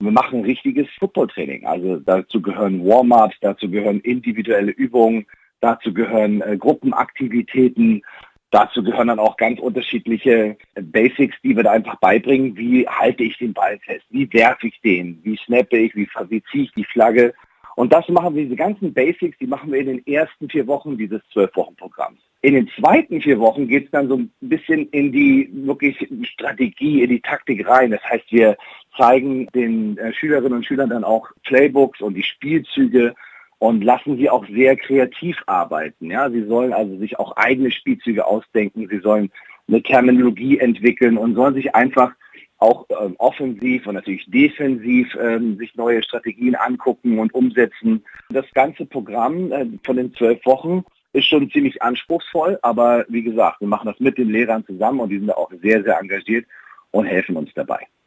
Wir machen richtiges Footballtraining. Also dazu gehören Warm-ups, dazu gehören individuelle Übungen, dazu gehören Gruppenaktivitäten, dazu gehören dann auch ganz unterschiedliche Basics, die wir da einfach beibringen. Wie halte ich den Ball fest? Wie werfe ich den? Wie snappe ich? Wie ziehe ich die Flagge? Und das machen wir, diese ganzen Basics, die machen wir in den ersten 4 Wochen dieses 12-Wochen-Programms. In den zweiten 4 Wochen geht es dann so ein bisschen in die wirklich Strategie, in die Taktik rein. Das heißt, wir zeigen den Schülerinnen und Schülern dann auch Playbooks und die Spielzüge und lassen sie auch sehr kreativ arbeiten. Ja, sie sollen also sich auch eigene Spielzüge ausdenken. Sie sollen eine Terminologie entwickeln und sollen sich einfach auch offensiv und natürlich defensiv sich neue Strategien angucken und umsetzen. Das ganze Programm von den 12 Wochen ist schon ziemlich anspruchsvoll, aber wie gesagt, wir machen das mit den Lehrern zusammen und die sind auch sehr, sehr engagiert und helfen uns dabei.